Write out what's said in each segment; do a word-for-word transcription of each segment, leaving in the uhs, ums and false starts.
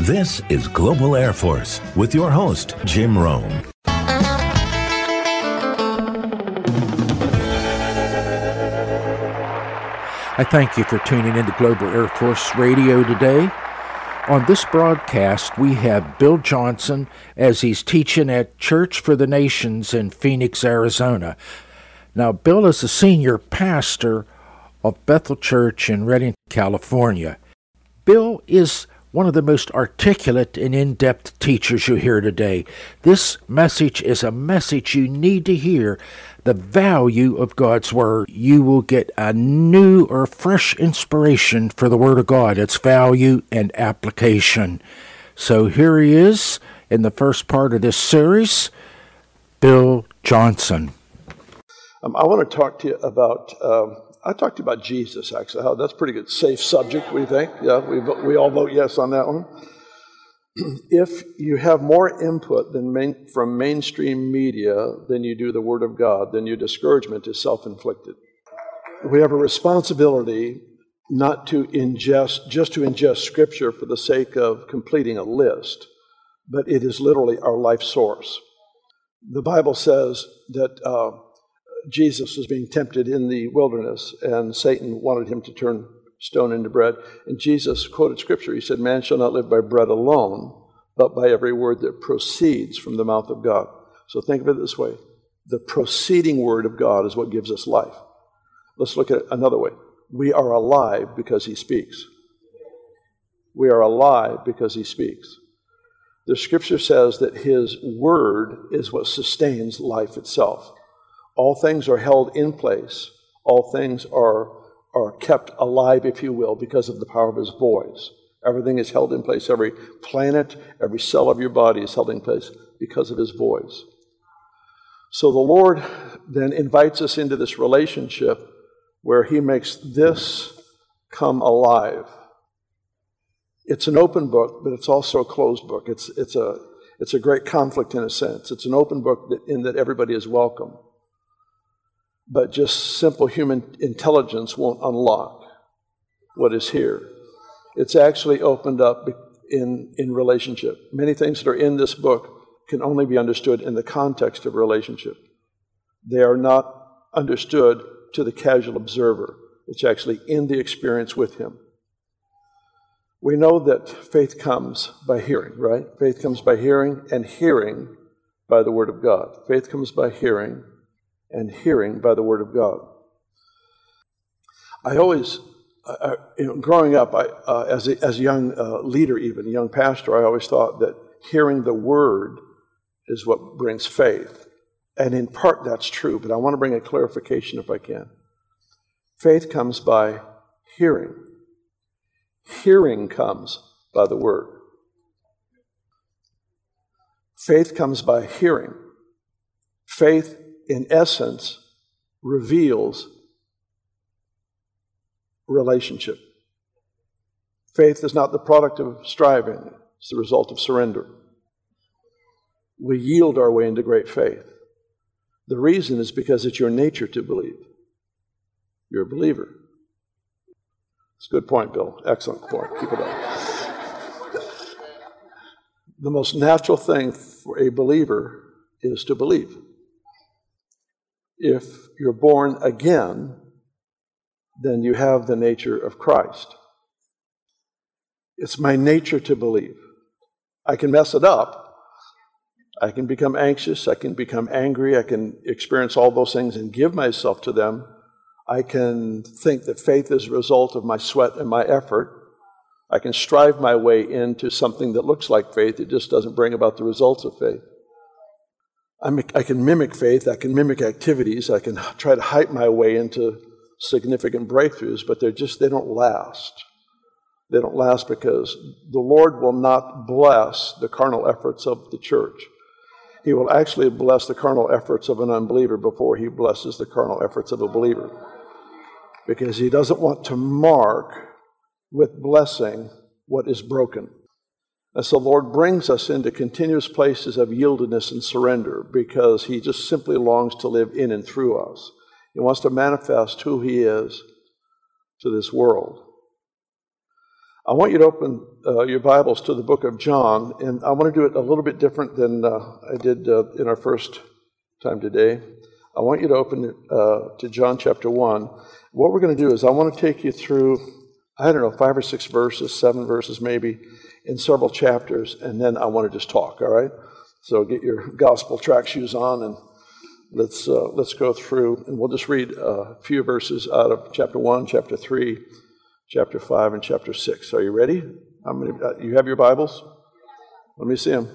This is Global Air Force with your host, Jim Rome. I thank you for tuning into Global Air Force Radio today. On this broadcast, we have Bill Johnson as he's teaching at Church for the Nations in Phoenix, Arizona. Now, Bill is the senior pastor of Bethel Church in Redding, California. Bill is one of the most articulate and in-depth teachers you hear today. This message is a message you need to hear, the value of God's Word. You will get a new or fresh inspiration for the Word of God, its value and application. So here he is in the first part of this series, Bill Johnson. Um, I want to talk to you about, um, I talked to you about Jesus, actually. How that's a pretty good, safe subject, we think. Yeah, we we all vote yes on that one. If you have more input than main, from mainstream media than you do the Word of God, then your discouragement is self-inflicted. We have a responsibility not to ingest, just to ingest Scripture for the sake of completing a list, but it is literally our life source. The Bible says that uh, Jesus was being tempted in the wilderness, and Satan wanted him to turn stone into bread. And Jesus quoted Scripture. He said, "Man shall not live by bread alone, but by every word that proceeds from the mouth of God." So think of it this way. The proceeding word of God is what gives us life. Let's look at it another way. We are alive because He speaks. We are alive because He speaks. The Scripture says that His word is what sustains life itself. All things are held in place. All things are, are kept alive, if you will, because of the power of His voice. Everything is held in place. Every planet, every cell of your body is held in place because of His voice. So the Lord then invites us into this relationship where He makes this come alive. It's an open book, but it's also a closed book. It's, it's, a, it's a great conflict in a sense. It's an open book that, in that everybody is welcome. But just simple human intelligence won't unlock what is here. It's actually opened up in, in relationship. Many things that are in this book can only be understood in the context of relationship. They are not understood to the casual observer. It's actually in the experience with Him. We know that faith comes by hearing, right? Faith comes by hearing, and hearing by the Word of God. Faith comes by hearing, and hearing by the Word of God. I always, uh, you know, growing up, I, uh, as, a, as a young uh, leader even, a young pastor, I always thought that hearing the Word is what brings faith. And in part that's true, but I want to bring a clarification if I can. Faith comes by hearing. Hearing comes by the Word. Faith comes by hearing. Faith, in essence, reveals relationship. Faith is not the product of striving. It's the result of surrender. We yield our way into great faith. The reason is because it's your nature to believe. You're a believer. It's a good point, Bill. Excellent point. Keep it up. The most natural thing for a believer is to believe. If you're born again, then you have the nature of Christ. It's my nature to believe. I can mess it up. I can become anxious. I can become angry. I can experience all those things and give myself to them. I can think that faith is a result of my sweat and my effort. I can strive my way into something that looks like faith. It just doesn't bring about the results of faith. I'm, I can mimic faith. I can mimic activities. I can try to hype my way into significant breakthroughs, but they're just, they don't last. They don't last because the Lord will not bless the carnal efforts of the church. He will actually bless the carnal efforts of an unbeliever before He blesses the carnal efforts of a believer. Because He doesn't want to mark with blessing what is broken. And so the Lord brings us into continuous places of yieldedness and surrender because He just simply longs to live in and through us. He wants to manifest who He is to this world. I want you to open uh, your Bibles to the book of John, and I want to do it a little bit different than uh, I did uh, in our first time today. I want you to open it uh, to John chapter one. What we're going to do is I want to take you through, I don't know, five or six verses, seven verses maybe, in several chapters, and then I want to just talk, all right? So get your gospel track shoes on, and let's uh, let's go through, and we'll just read a few verses out of chapter one, chapter three, chapter five, and chapter six. Are you ready? How many? Uh, you have your Bibles? Let me see them.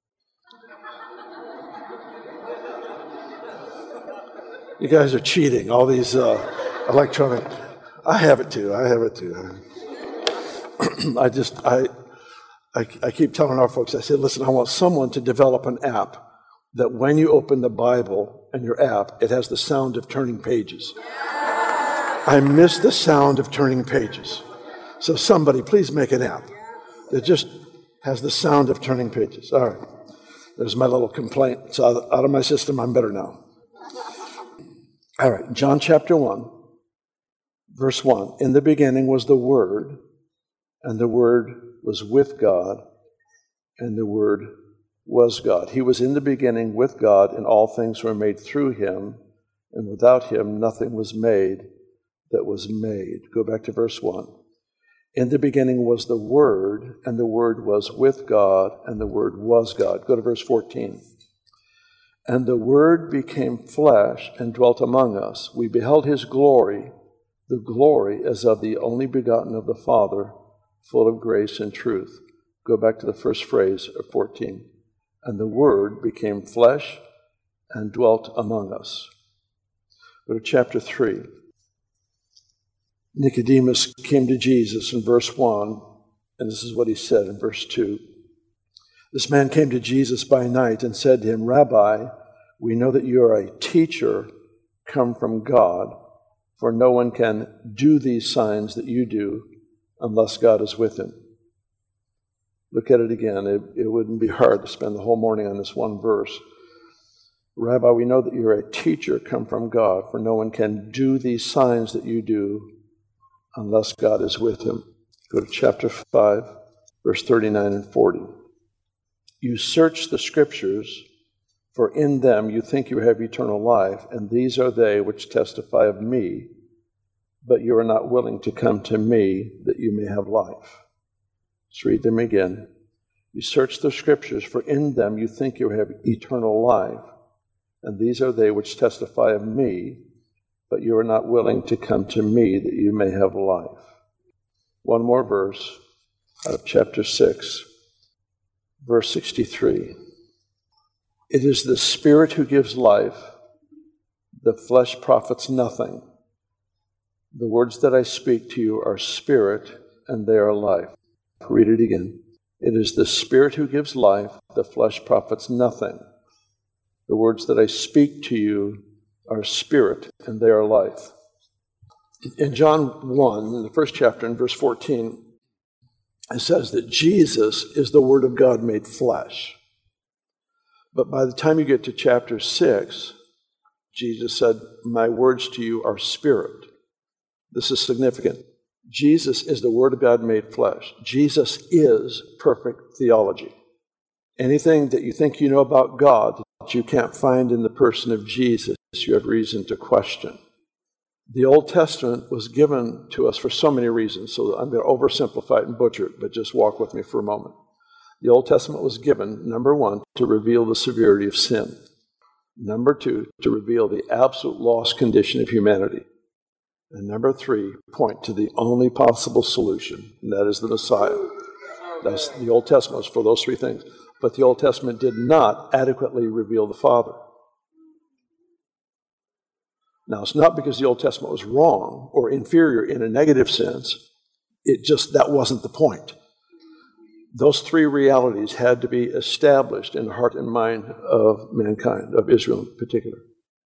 You guys are cheating. All these uh, electronic. I have it too. I have it too. I just I, I I keep telling our folks. I said, listen, I want someone to develop an app that when you open the Bible and your app, it has the sound of turning pages. I miss the sound of turning pages. So somebody, please make an app that just has the sound of turning pages. All right. There's my little complaint. It's out of my system. I'm better now. All right. John chapter one, verse one. In the beginning was the Word, and the Word was with God, and the Word was God. He was in the beginning with God, and all things were made through Him, and without Him nothing was made that was made. Go back to verse one. In the beginning was the Word, and the Word was with God, and the Word was God. Go to verse fourteen. And the Word became flesh and dwelt among us. We beheld His glory, the glory as of the only begotten of the Father, full of grace and truth. Go back to the first phrase of fourteen. And the Word became flesh and dwelt among us. Go to chapter three. Nicodemus came to Jesus in verse one, and this is what he said in verse two. This man came to Jesus by night and said to him, Rabbi, we know that you are a teacher come from God, for no one can do these signs that you do unless God is with him. Look at it again. It, it wouldn't be hard to spend the whole morning on this one verse. Rabbi, we know that you're a teacher come from God, for no one can do these signs that you do unless God is with him. Go to chapter five, verse thirty-nine and forty. You search the Scriptures, for in them you think you have eternal life, and these are they which testify of me, but you are not willing to come to me that you may have life. Let's read them again. You search the Scriptures, for in them you think you have eternal life, and these are they which testify of me, but you are not willing to come to me that you may have life. One more verse out of chapter six, verse sixty-three. It is the Spirit who gives life. The flesh profits nothing. The words that I speak to you are spirit, and they are life. Read it again. It is the Spirit who gives life. The flesh profits nothing. The words that I speak to you are spirit, and they are life. In John one, in the first chapter, in verse fourteen, it says that Jesus is the Word of God made flesh. But by the time you get to chapter six, Jesus said, my words to you are spirit. This is significant. Jesus is the Word of God made flesh. Jesus is perfect theology. Anything that you think you know about God that you can't find in the person of Jesus, you have reason to question. The Old Testament was given to us for so many reasons, so I'm going to oversimplify it and butcher it, but just walk with me for a moment. The Old Testament was given, number one, to reveal the severity of sin. Number two, to reveal the absolute lost condition of humanity. And number three, point to the only possible solution, and that is the Messiah. That's the Old Testament was for those three things. But the Old Testament did not adequately reveal the Father. Now, it's not because the Old Testament was wrong or inferior in a negative sense. It just, that wasn't the point. Those three realities had to be established in the heart and mind of mankind, of Israel in particular.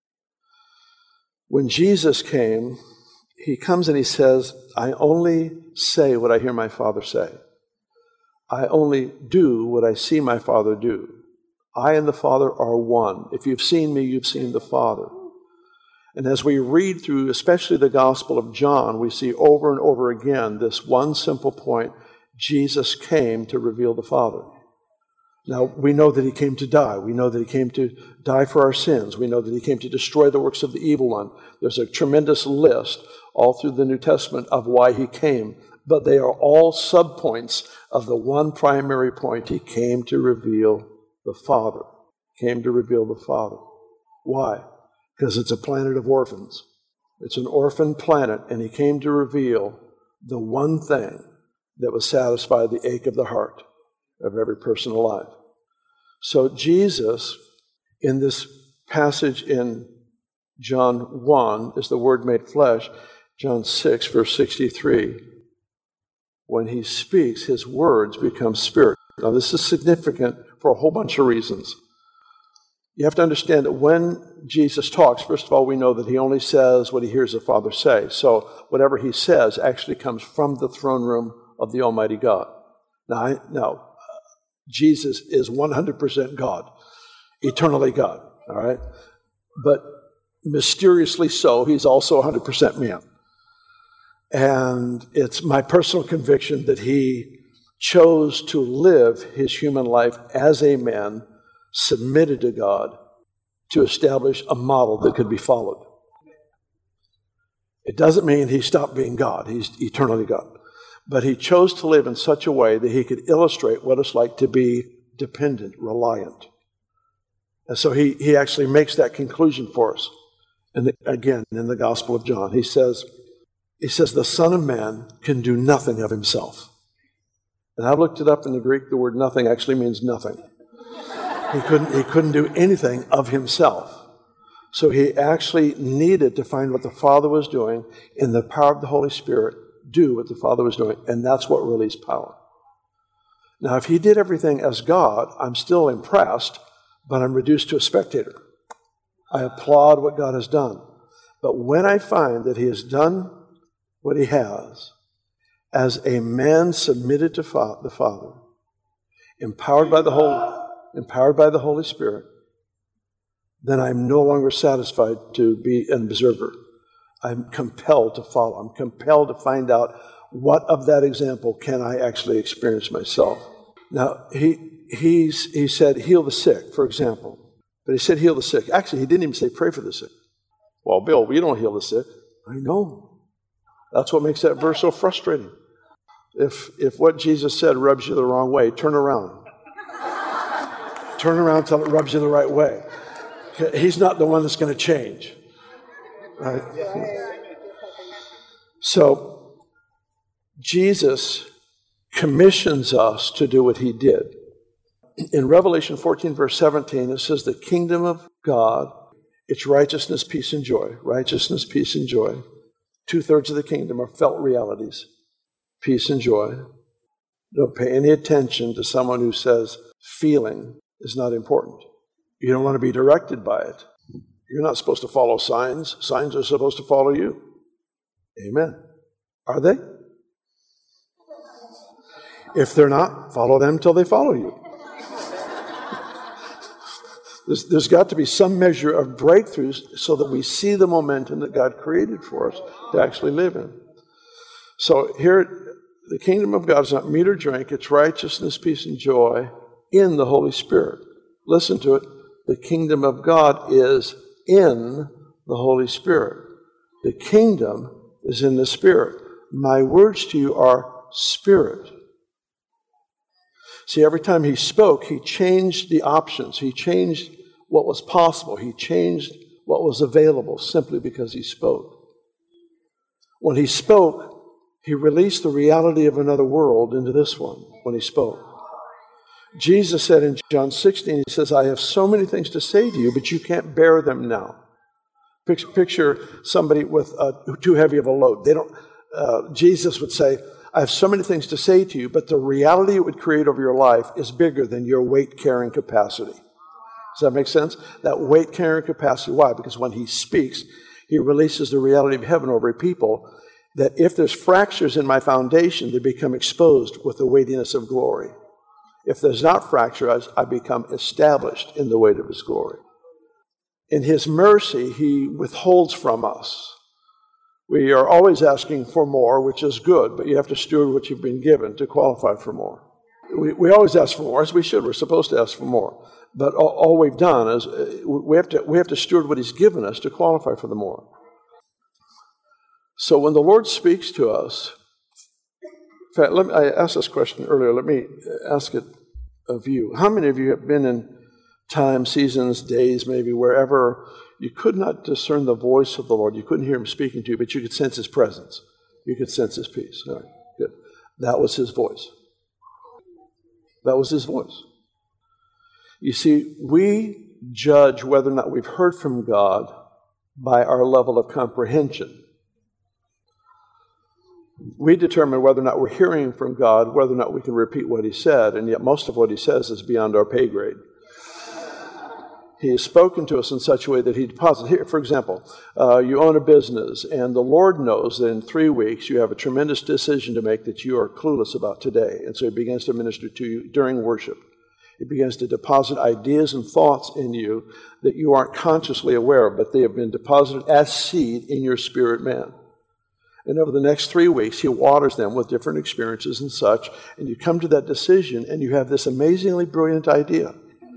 When Jesus came, he comes and he says, I only say what I hear my Father say. I only do what I see my Father do. I and the Father are one. If you've seen me, you've seen the Father. And as we read through, especially the Gospel of John, we see over and over again this one simple point. Jesus came to reveal the Father. Now, we know that he came to die. We know that he came to die for our sins. We know that he came to destroy the works of the evil one. There's a tremendous list all through the New Testament of why he came, but they are all subpoints of the one primary point. He came to reveal the Father. Came to reveal the Father. Why? Because it's a planet of orphans. It's an orphan planet, and he came to reveal the one thing that would satisfy the ache of the heart of every person alive. So Jesus, in this passage in John one, is the Word made flesh. John six, verse sixty-three. When he speaks, his words become spirit. Now, this is significant for a whole bunch of reasons. You have to understand that when Jesus talks, first of all, we know that he only says what he hears the Father say. So whatever he says actually comes from the throne room of the Almighty God. Now, I, now Jesus is one hundred percent God, eternally God, all right? But mysteriously so, he's also one hundred percent man. And it's my personal conviction that he chose to live his human life as a man, submitted to God, to establish a model that could be followed. It doesn't mean he stopped being God. He's eternally God. But he chose to live in such a way that he could illustrate what it's like to be dependent, reliant. And so he, he actually makes that conclusion for us. And the, again, in the Gospel of John, he says, he says, the Son of Man can do nothing of himself. And I looked it up in the Greek. The word nothing actually means nothing. He couldn't, he couldn't do anything of himself. So he actually needed to find what the Father was doing, in the power of the Holy Spirit, do what the Father was doing. And that's what released power. Now, if he did everything as God, I'm still impressed, but I'm reduced to a spectator. I applaud what God has done. But when I find that he has done what he has, as a man submitted to fa- the Father, empowered by the Holy empowered by the Holy Spirit, then I'm no longer satisfied to be an observer. I'm compelled to follow. I'm compelled to find out what of that example can I actually experience myself. Now, he he's, he said, heal the sick, for example. But he said, heal the sick. Actually, he didn't even say pray for the sick. Well, Bill, we don't heal the sick. I know. That's what makes that verse so frustrating. If if what Jesus said rubs you the wrong way, turn around. Turn around until it rubs you the right way. He's not the one that's going to change. Right? So, Jesus commissions us to do what he did. In Revelation fourteen, verse seventeen, it says, the kingdom of God, it's righteousness, peace, and joy. Righteousness, peace, and joy. Two-thirds of the kingdom are felt realities. Peace and joy. Don't pay any attention to someone who says feeling is not important. You don't want to be directed by it. You're not supposed to follow signs. Signs are supposed to follow you. Amen. Are they? If they're not, follow them till they follow you. There's, there's got to be some measure of breakthroughs so that we see the momentum that God created for us to actually live in. So here, the kingdom of God is not meat or drink. It's righteousness, peace, and joy in the Holy Spirit. Listen to it. The kingdom of God is in the Holy Spirit. The kingdom is in the Spirit. My words to you are spirit. See, every time he spoke, he changed the options. He changed what was possible. He changed what was available simply because he spoke. When he spoke, he released the reality of another world into this one when he spoke. Jesus said in John sixteen, he says, I have so many things to say to you, but you can't bear them now. Picture, picture somebody with uh, too heavy of a load. They don't. Uh, Jesus would say, I have so many things to say to you, but the reality it would create over your life is bigger than your weight-carrying capacity. Does that make sense? That weight-carrying capacity. Why? Because when he speaks, he releases the reality of heaven over people, that if there's fractures in my foundation, they become exposed with the weightiness of glory. If there's not fractures, I become established in the weight of his glory. In his mercy, he withholds from us We are always asking for more, which is good, but you have to steward what you've been given to qualify for more. We, we always ask for more, as we should. We're supposed to ask for more. But all, all we've done is uh, we have to we have to steward what he's given us to qualify for the more. So when the Lord speaks to us, in fact, let me, I asked this question earlier. Let me ask it of you. How many of you have been in times, seasons, days, maybe wherever you could not discern the voice of the Lord? You couldn't hear him speaking to you, but you could sense his presence. You could sense his peace. All right, good. That was his voice. That was his voice. You see, we judge whether or not we've heard from God by our level of comprehension. We determine whether or not we're hearing from God, whether or not we can repeat what he said, and yet most of what he says is beyond our pay grade. He has spoken to us in such a way that he deposits. Here, for example, uh, you own a business, and the Lord knows that in three weeks you have a tremendous decision to make that you are clueless about today. And so he begins to minister to you during worship. He begins to deposit ideas and thoughts in you that you aren't consciously aware of, but they have been deposited as seed in your spirit man. And over the next three weeks, he waters them with different experiences and such, and you come to that decision, and you have this amazingly brilliant idea.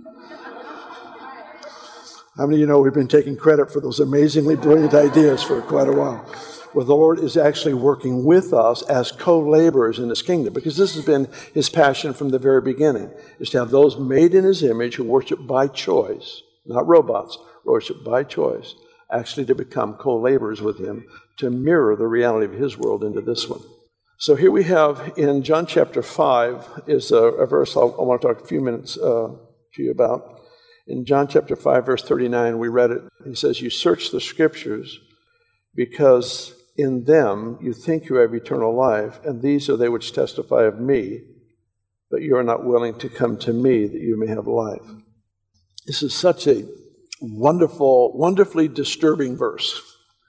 How many of you know we've been taking credit for those amazingly brilliant ideas for quite a while? Well, the Lord is actually working with us as co-laborers in his kingdom, because this has been his passion from the very beginning, is to have those made in his image who worship by choice, not robots, worship by choice, actually to become co-laborers with him, to mirror the reality of his world into this one. So here we have in John chapter five is a, a verse I'll, I want to talk a few minutes uh, to you about. In John chapter five, verse thirty-nine, we read it. He says, you search the scriptures because in them you think you have eternal life, and these are they which testify of me, but you are not willing to come to me that you may have life. This is such a wonderful, wonderfully disturbing verse.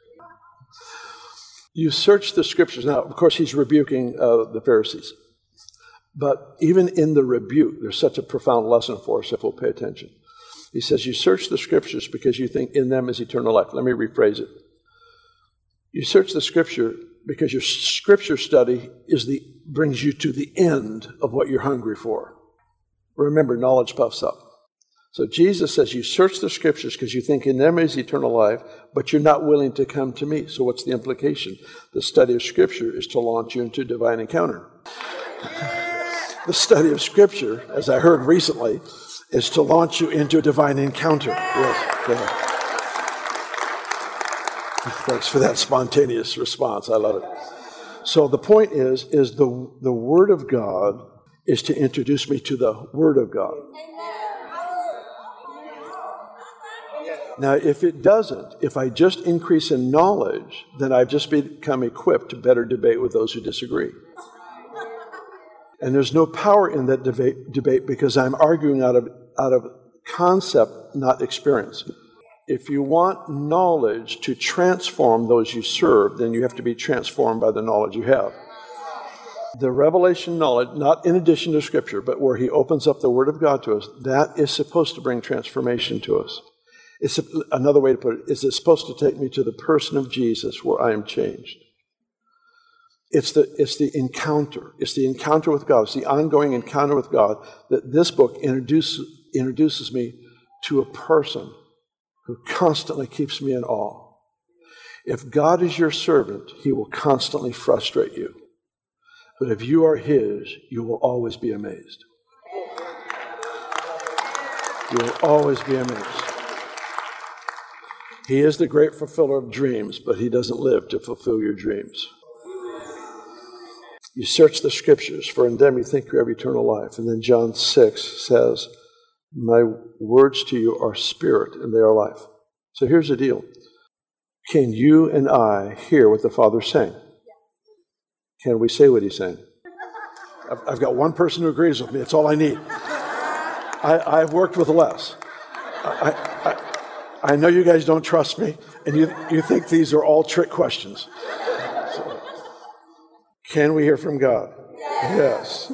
You search the scriptures. Now, of course, he's rebuking uh, the Pharisees. But even in the rebuke, there's such a profound lesson for us if we'll pay attention. He says, you search the scriptures because you think in them is eternal life. Let me rephrase it. You search the scripture because your scripture study is the brings you to the end of what you're hungry for. Remember, knowledge puffs up. So Jesus says you search the scriptures because you think in them is eternal life, but you're not willing to come to me. So what's the implication? The study of scripture is to launch you into divine encounter. The study of scripture, as I heard recently, is to launch you into a divine encounter. Yes, yeah. Thanks for that spontaneous response. I love it. So the point is, is the, the Word of God is to introduce me to the Word of God. Now, if it doesn't, if I just increase in knowledge, then I've just become equipped to better debate with those who disagree. And there's no power in that debate, debate because I'm arguing out of, out of concept, not experience. If you want knowledge to transform those you serve, then you have to be transformed by the knowledge you have. The revelation knowledge, not in addition to Scripture, but where he opens up the Word of God to us, that is supposed to bring transformation to us. It's a, another way to put it is it's supposed to take me to the person of Jesus where I am changed. It's the, it's the encounter. It's the encounter with God. It's the ongoing encounter with God that this book introduces, introduces me to a person who constantly keeps me in awe. If God is your servant, he will constantly frustrate you. But if you are his, you will always be amazed. You will always be amazed. He is the great fulfiller of dreams, but he doesn't live to fulfill your dreams. You search the scriptures, for in them you think you have eternal life. And then John six says, my words to you are spirit and they are life. So here's the deal. Can you and I hear what the Father's saying? Can we say what he's saying? I've, I've got one person who agrees with me. That's all I need. I, I've worked with Les. I, I, I know you guys don't trust me, and you, you think these are all trick questions. So, can we hear from God? Yes.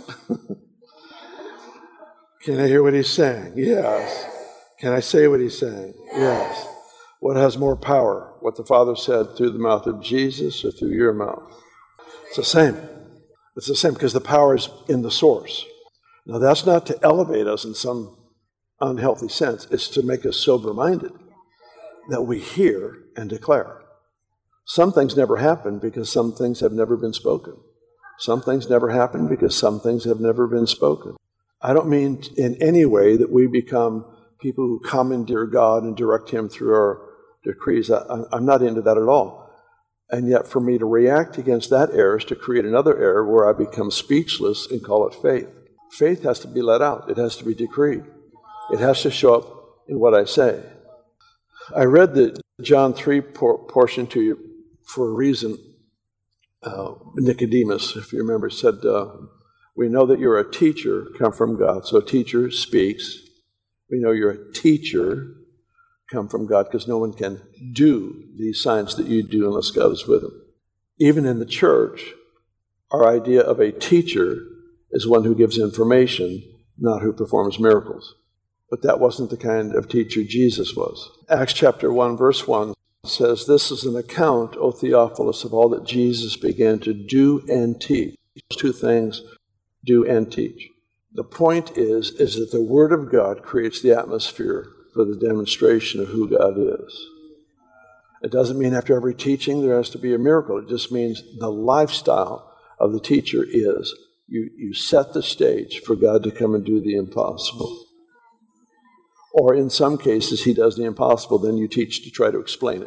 Can I hear what he's saying? Yes. Can I say what he's saying? Yes. What has more power? What the Father said through the mouth of Jesus or through your mouth? It's the same. It's the same because the power is in the source. Now, that's not to elevate us in some unhealthy sense. It's to make us sober-minded, that we hear and declare. Some things never happen because some things have never been spoken. Some things never happen because some things have never been spoken. I don't mean in any way that we become people who commandeer God and direct Him through our decrees. I, I'm not into that at all. And yet for me to react against that error is to create another error where I become speechless and call it faith. Faith has to be let out. It has to be decreed. It has to show up in what I say. I read the John three por- portion to you for a reason. Uh, Nicodemus, if you remember, said, uh, we know that you're a teacher come from God. So a teacher speaks. We know you're a teacher come from God because no one can do these signs that you do unless God is with him. Even in the church, our idea of a teacher is one who gives information, not who performs miracles. But that wasn't the kind of teacher Jesus was. Acts chapter one, verse one says, this is an account, O Theophilus, of all that Jesus began to do and teach. Two things, do and teach. The point is, is that the Word of God creates the atmosphere for the demonstration of who God is. It doesn't mean after every teaching there has to be a miracle. It just means the lifestyle of the teacher is you, you set the stage for God to come and do the impossible. Or in some cases, He does the impossible, then you teach to try to explain it.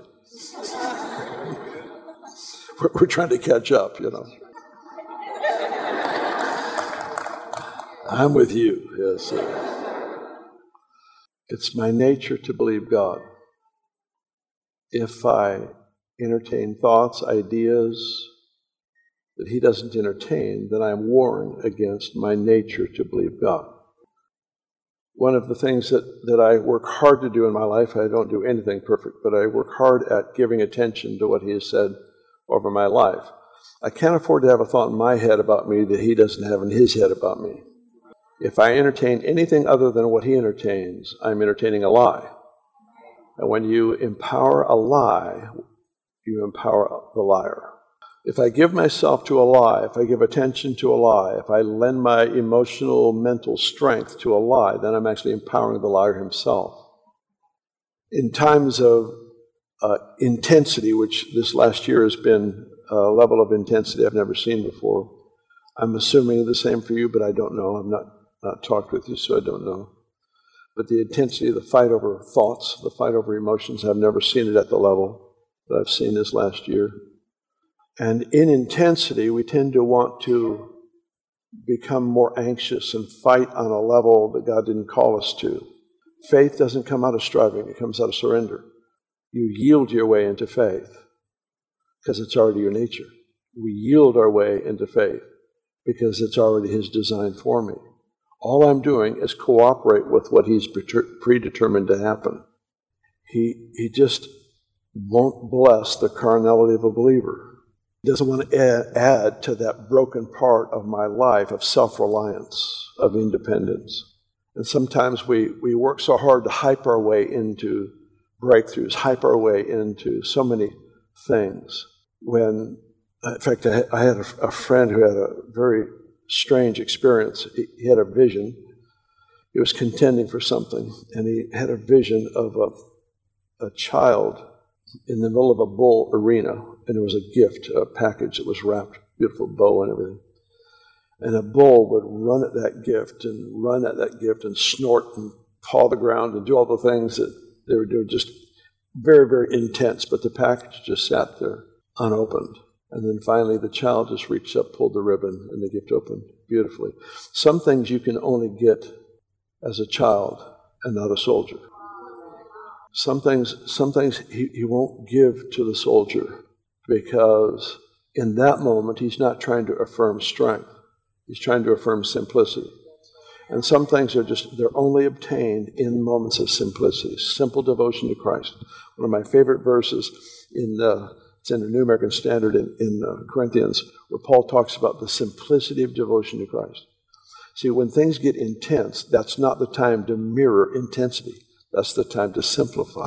we're, we're trying to catch up, you know. I'm with you, yes. It's my nature to believe God. If I entertain thoughts, ideas that He doesn't entertain, then I'm warring against my nature to believe God. One of the things that, that I work hard to do in my life, I don't do anything perfect, but I work hard at giving attention to what He has said over my life. I can't afford to have a thought in my head about me that He doesn't have in His head about me. If I entertain anything other than what He entertains, I'm entertaining a lie. And when you empower a lie, you empower the liar. If I give myself to a lie, if I give attention to a lie, if I lend my emotional, mental strength to a lie, then I'm actually empowering the liar himself. In times of uh, intensity, which this last year has been a level of intensity I've never seen before, I'm assuming the same for you, but I don't know. I've not, not talked with you, so I don't know. But the intensity of the fight over thoughts, the fight over emotions, I've never seen it at the level that I've seen this last year. And in intensity, we tend to want to become more anxious and fight on a level that God didn't call us to. Faith doesn't come out of striving, it comes out of surrender. You yield your way into faith because it's already your nature. We yield our way into faith because it's already His design for me. All I'm doing is cooperate with what He's predetermined to happen. He, he just won't bless the carnality of a believer. He doesn't want to add, add to that broken part of my life of self-reliance, of independence. And sometimes we, we work so hard to hype our way into breakthroughs, hype our way into so many things. When, in fact, I, I had a, a friend who had a very strange experience. He, he had a vision. He was contending for something, and he had a vision of a, a child in the middle of a bull arena, and it was a gift, a package that was wrapped, beautiful bow and everything. And a bull would run at that gift and run at that gift and snort and paw the ground and do all the things that they were doing, just very, very intense. But the package just sat there unopened. And then finally the child just reached up, pulled the ribbon, and the gift opened beautifully. Some things you can only get as a child and not a soldier. Some things, some things he, he won't give to the soldier because in that moment he's not trying to affirm strength. He's trying to affirm simplicity. And some things are just, they're only obtained in moments of simplicity, simple devotion to Christ. One of my favorite verses in the, it's in the New American Standard in, in uh, Corinthians, where Paul talks about the simplicity of devotion to Christ. See, when things get intense, that's not the time to mirror intensity. That's the time to simplify.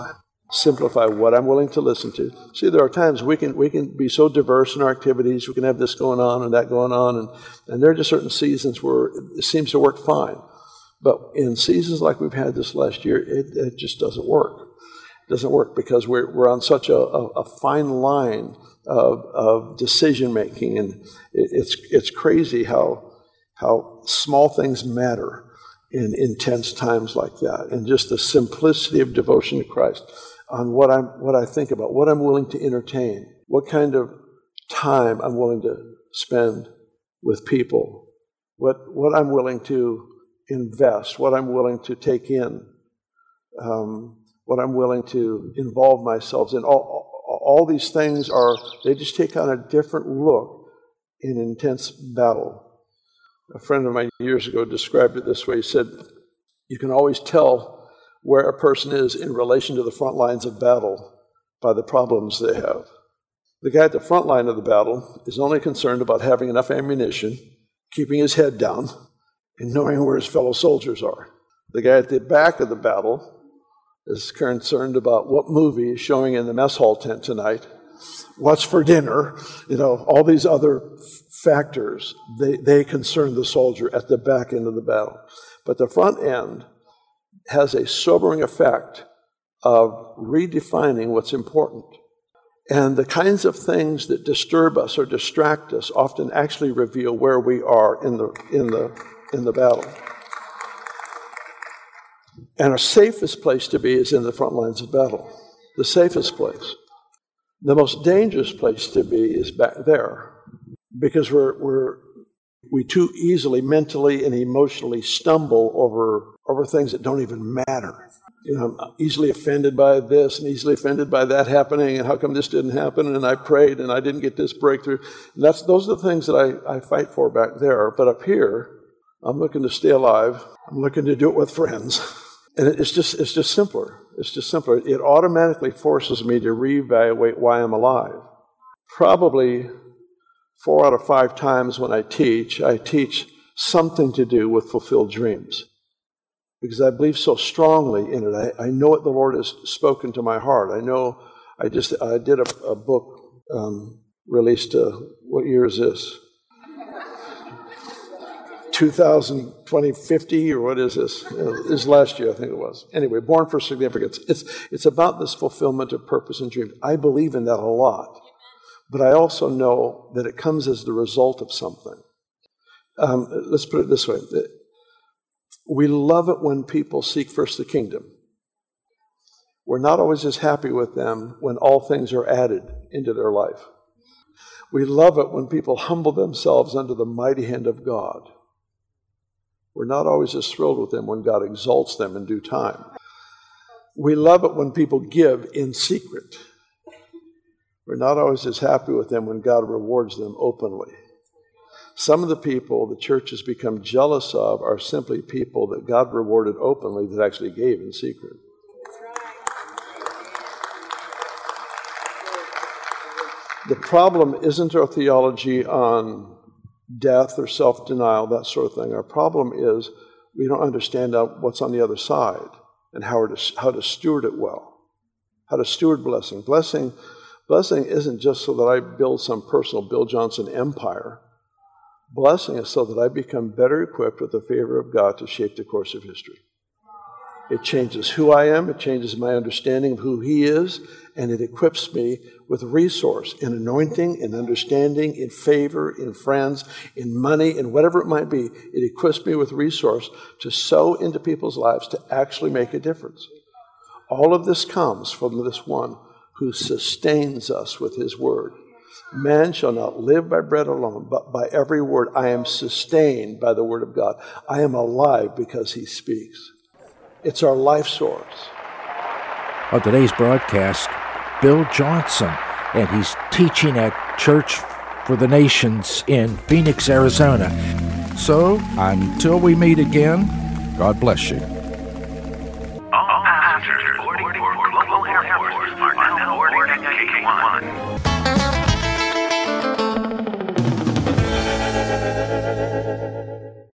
simplify what I'm willing to listen to. See, there are times we can we can be so diverse in our activities. We can have this going on and that going on, and, and there are just certain seasons where it seems to work fine. But in seasons like we've had this last year, it, it just doesn't work. It doesn't work because we're we're on such a, a, a fine line of, of decision making, and it, it's it's crazy how how small things matter in intense times like that, and just the simplicity of devotion to Christ on what I'm what I think about, what I'm willing to entertain, what kind of time I'm willing to spend with people, what what I'm willing to invest, what I'm willing to take in, um, what I'm willing to involve myself in. All, all these things are, they just take on a different look in intense battle. A friend of mine years ago described it this way. He said, you can always tell where a person is in relation to the front lines of battle by the problems they have. The guy at the front line of the battle is only concerned about having enough ammunition, keeping his head down, and knowing where his fellow soldiers are. The guy at the back of the battle is concerned about what movie is showing in the mess hall tent tonight, what's for dinner, you know, all these other f- factors, they, they concern the soldier at the back end of the battle. But the front end has a sobering effect of redefining what's important. And the kinds of things that disturb us or distract us often actually reveal where we are in the in the in the battle. And our safest place to be is in the front lines of battle. The safest place. The most dangerous place to be is back there, because we're we're we too easily mentally and emotionally stumble over over things that don't even matter. You know, I'm easily offended by this and easily offended by that happening, and how come this didn't happen, and I prayed and I didn't get this breakthrough. And that's those are the things that I, I fight for back there. But up here, I'm looking to stay alive. I'm looking to do it with friends. And it's just it's just simpler. It's just simpler. It automatically forces me to reevaluate why I'm alive. Probably four out of five times when I teach, I teach something to do with fulfilled dreams. Because I believe so strongly in it. I, I know what the Lord has spoken to my heart. I know I just I did a, a book um, released, uh, what year is this? two thousand twenty, fifty, or what is this? Uh, this is last year, I think it was. Anyway, Born for Significance. It's it's about this fulfillment of purpose and dreams. I believe in that a lot. But I also know that it comes as the result of something. Um, let's put it this way. We love it when people seek first the kingdom. We're not always as happy with them when all things are added into their life. We love it when people humble themselves under the mighty hand of God. We're not always as thrilled with them when God exalts them in due time. We love it when people give in secret. We're not always as happy with them when God rewards them openly. Some of the people the church has become jealous of are simply people that God rewarded openly that actually gave in secret. The problem isn't our theology on death or self-denial, that sort of thing. Our problem is we don't understand what's on the other side and how to, how to steward it well, how to steward blessing. Blessing, blessing isn't just so that I build some personal Bill Johnson empire. Blessing is so that I become better equipped with the favor of God to shape the course of history. It changes who I am, it changes my understanding of who He is, and it equips me with resource in anointing, in understanding, in favor, in friends, in money, in whatever it might be. It equips me with resource to sow into people's lives to actually make a difference. All of this comes from this one who sustains us with His word. Man shall not live by bread alone, but by every word. I am sustained by the word of God. I am alive because He speaks. It's our life source. On today's broadcast, Bill Johnson, and he's teaching at Church for the Nations in Phoenix, Arizona. So, until we meet again, God bless you. All passengers boarding for Global Air Force are now boarding at K one.